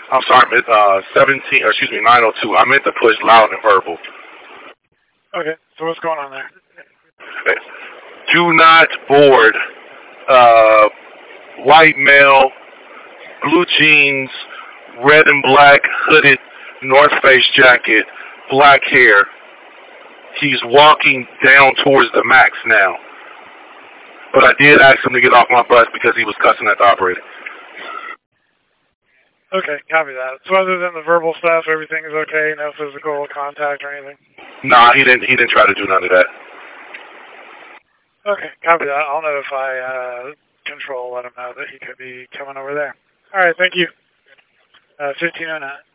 I'm sorry, 17, or excuse me, 902. I meant to push loud and verbal. Okay, so what's going on there? Okay. Do not board. White male, blue jeans, red and black hooded North Face jacket, black hair. He's walking down towards the max now. But I did ask him to get off my bus because he was cussing at the operator. Okay, copy that. So other than the verbal stuff, everything is okay? No physical contact or anything? Nah, he didn't try to do none of that. Okay, copy that. I'll notify Control, let him know that he could be coming over there. All right, thank you. 1509.